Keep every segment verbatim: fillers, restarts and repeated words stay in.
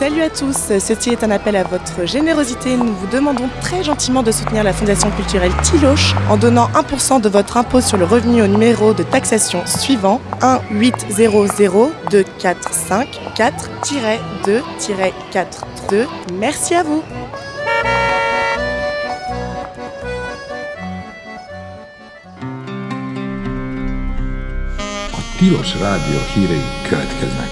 Salut à tous, ceci est un appel à votre générosité. Nous vous demandons très gentiment de soutenir la Fondation culturelle Tiloche en donnant un pour cent de votre impôt sur le revenu au numéro de taxation suivant un huit zéro zéro deux quatre cinq quatre deux quatre deux. Merci à vous. A Tilos Rádió hírei következnek.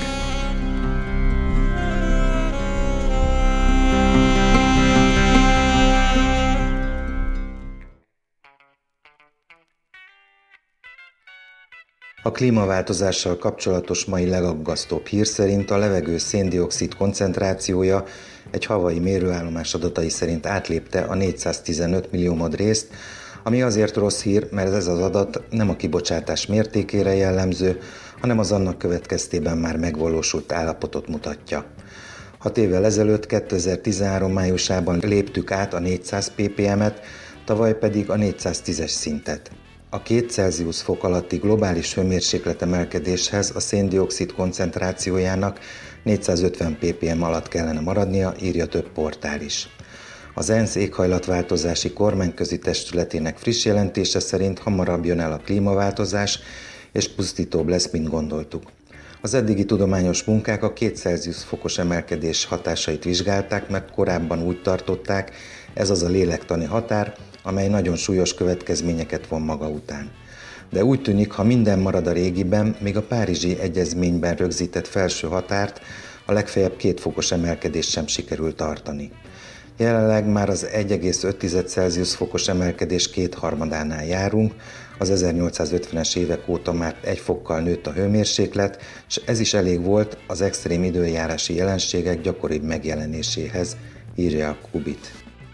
A klímaváltozással kapcsolatos mai legaggasztóbb hír szerint a levegő szén-dioxid koncentrációja egy hawaii mérőállomás adatai szerint átlépte a négyszáztizenöt milliómod-részt, ami azért rossz hír, mert ez az adat nem a kibocsátás mértékére jellemző, hanem az annak következtében már megvalósult állapotot mutatja. Hat évvel ezelőtt, kétezer-tizenhárom májusában léptük át a négyszáz ppm-et, tavaly pedig a négyszáztízes szintet. A két Celsius fok alatti globális hőmérsékletemelkedéshez a szén-dioxid koncentrációjának négyszázötven ppm alatt kellene maradnia, írja több portál is. Az ENSZ éghajlatváltozási kormányközi testületének friss jelentése szerint hamarabb jön el a klímaváltozás, és pusztítóbb lesz, mint gondoltuk. Az eddigi tudományos munkák a két Celsius fokos emelkedés hatásait vizsgálták, mert korábban úgy tartották, ez az a lélektani határ, amely nagyon súlyos következményeket von maga után. De úgy tűnik, ha minden marad a régiben, még a Párizsi Egyezményben rögzített felső határt, a legfeljebb két fokos emelkedést sem sikerül tartani. Jelenleg már az egy egész öt Celsius fokos emelkedés kétharmadánál járunk, az ezernyolcszázötvenes évek óta már egy fokkal nőtt a hőmérséklet, és ez is elég volt az extrém időjárási jelenségek gyakoribb megjelenéséhez, írja a Kubit.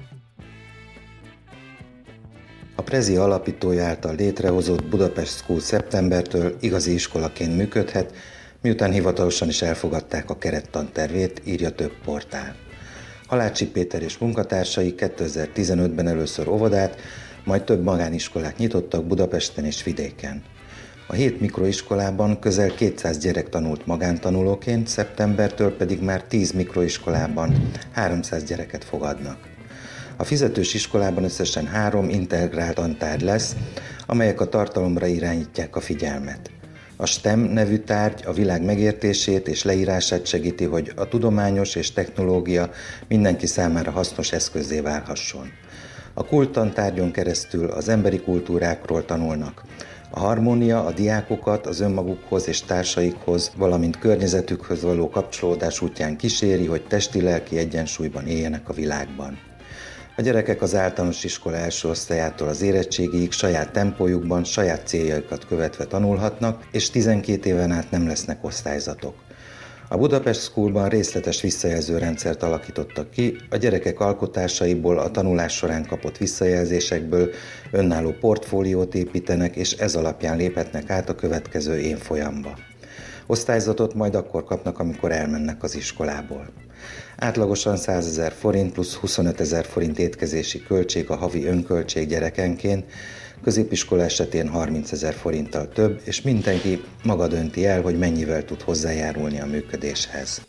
A Prezi alapítója által létrehozott Budapest School szeptembertől igazi iskolaként működhet, miután hivatalosan is elfogadták a kerettantervét, írja több portál. Halácsi Péter és munkatársai kétezer-tizenötben először óvodát, majd több magániskolát nyitottak Budapesten és vidéken. A hét mikroiskolában közel kétszáz gyerek tanult magántanulóként, szeptembertől pedig már tíz mikroiskolában háromszáz gyereket fogadnak. A fizetős iskolában összesen három integrált tantárgy lesz, amelyek a tartalomra irányítják a figyelmet. A STEM nevű tárgy a világ megértését és leírását segíti, hogy a tudományos és technológia mindenki számára hasznos eszközzé válhasson. A kult tantárgyon keresztül az emberi kultúrákról tanulnak. A harmónia a diákokat az önmagukhoz és társaikhoz, valamint környezetükhöz való kapcsolódás útján kíséri, hogy testi-lelki egyensúlyban éljenek a világban. A gyerekek az általános iskola első osztályától az érettségig saját tempójukban, saját céljaikat követve tanulhatnak, és tizenkét éven át nem lesznek osztályzatok. A Budapest Schoolban részletes visszajelző rendszert alakítottak ki, a gyerekek alkotásaiból, a tanulás során kapott visszajelzésekből önálló portfóliót építenek, és ez alapján léphetnek át a következő évfolyamba. Osztályzatot majd akkor kapnak, amikor elmennek az iskolából. Átlagosan százezer forint plusz huszonötezer forint étkezési költség a havi önköltség gyerekenként, középiskola esetén harmincezer forinttal több, és mindenki maga dönti el, hogy mennyivel tud hozzájárulni a működéshez.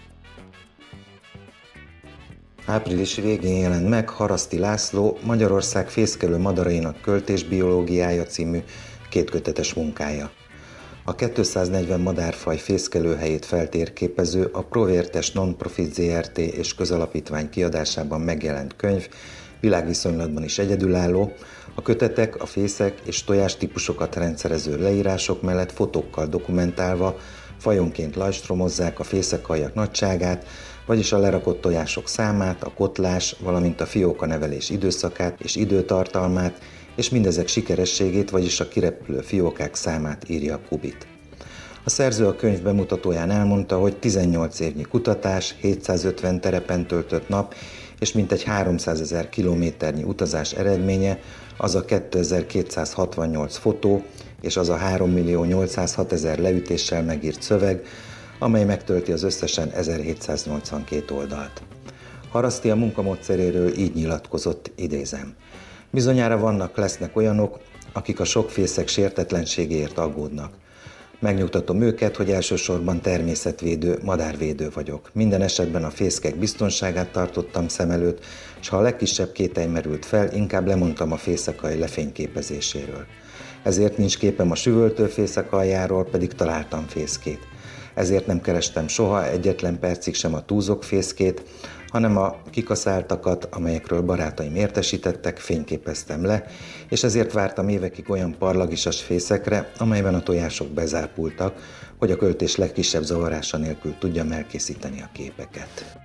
Április végén jelent meg Haraszti László Magyarország fészkelő madarainak költésbiológiája című kétkötetes munkája. A kétszáznegyven madárfaj fészkelőhelyét feltérképező a Provértes Non-Profit zé er té és közalapítvány kiadásában megjelent könyv világviszonylatban is egyedülálló, a kötetek, a fészek és tojástípusokat rendszerező leírások mellett fotókkal dokumentálva fajonként lajstromozzák a fészekhajak nagyságát, vagyis a lerakott tojások számát, a kotlás, valamint a fiókanevelés időszakát és időtartalmát, és mindezek sikerességét, vagyis a kirepülő fiókák számát, írja a Kubit. A szerző a könyv bemutatóján elmondta, hogy tizennyolc évnyi kutatás, hétszázötven terepen töltött nap és mintegy háromszázezer kilométernyi utazás eredménye az a kétezer-kétszázhatvannyolc fotó és az a három millió nyolcszázhatezer leütéssel megírt szöveg, amely megtölti az összesen ezerhétszáznyolcvankét oldalt. Haraszti a munkamódszeréről így nyilatkozott, idézem: bizonyára vannak, lesznek olyanok, akik a sok fészek sértetlenségéért aggódnak. Megnyugtatom őket, hogy elsősorban természetvédő, madárvédő vagyok. Minden esetben a fészkek biztonságát tartottam szem előtt, és ha a legkisebb kételj merült fel, inkább lemondtam a fészekalj lefényképezéséről. Ezért nincs képem a süvöltő fészekaljáról, pedig találtam fészkét. Ezért nem kerestem soha egyetlen percig sem a túzok fészkét, hanem a kikaszáltakat, amelyekről barátaim értesítettek, fényképeztem le, és ezért vártam évekig olyan parlagisas fészekre, amelyben a tojások bezárpultak, hogy a költés legkisebb zavarása nélkül tudjam elkészíteni a képeket.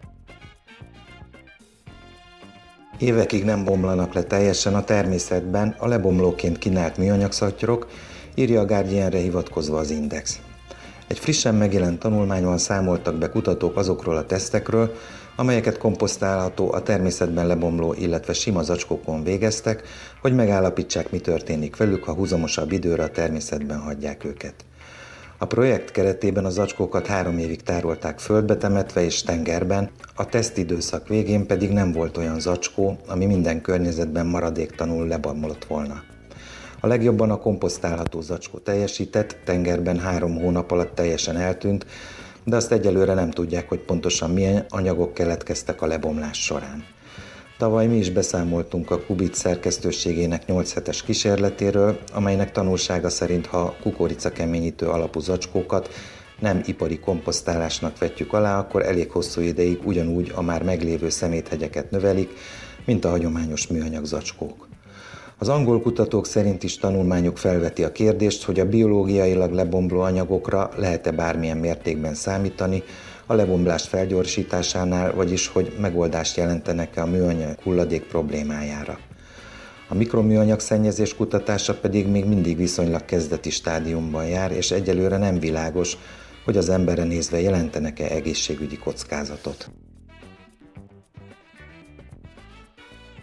Évekig nem bomlanak le teljesen a természetben a lebomlóként kínált műanyagszatyrok, írja a Guardianre hivatkozva az Index. Egy frissen megjelent tanulmányban számoltak be kutatók azokról a tesztekről, amelyeket komposztálható, a természetben lebomló, illetve sima zacskókon végeztek, hogy megállapítsák, mi történik velük, ha húzamosabb időre a természetben hagyják őket. A projekt keretében a zacskókat három évig tárolták földbe temetve és tengerben, a tesztidőszak végén pedig nem volt olyan zacskó, ami minden környezetben maradéktalanul lebomlott volna. A legjobban a komposztálható zacskó teljesített, tengerben három hónap alatt teljesen eltűnt, de azt egyelőre nem tudják, hogy pontosan milyen anyagok keletkeztek a lebomlás során. Tavaly mi is beszámoltunk a Kubic szerkesztőségének nyolc hetes kísérletéről, amelynek tanulsága szerint, ha kukoricakeményítő alapú zacskókat nem ipari komposztálásnak vetjük alá, akkor elég hosszú ideig ugyanúgy a már meglévő szeméthegyeket növelik, mint a hagyományos műanyag zacskók. Az angol kutatók szerint is tanulmányuk felveti a kérdést, hogy a biológiailag lebomló anyagokra lehet-e bármilyen mértékben számítani a lebomlás felgyorsításánál, vagyis hogy megoldást jelentenek-e a műanyag hulladék problémájára. A mikroműanyag szennyezés kutatása pedig még mindig viszonylag kezdeti stádiumban jár, és egyelőre nem világos, hogy az emberre nézve jelentenek-e egészségügyi kockázatot.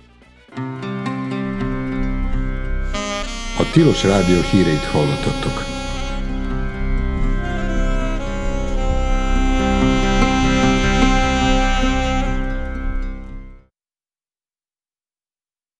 A Tilos Rádió híreit hallottatok.